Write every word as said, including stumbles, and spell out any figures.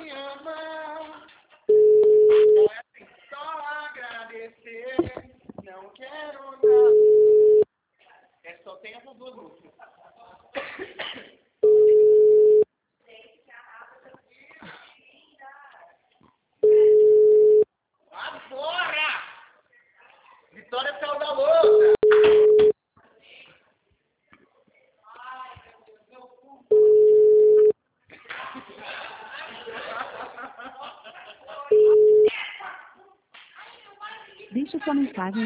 me ama. Então é assim, só agradecer. Não quero nada. É só tem essas duas músicas. Agora! Vitória saiu da louca! Deixe sua mensagem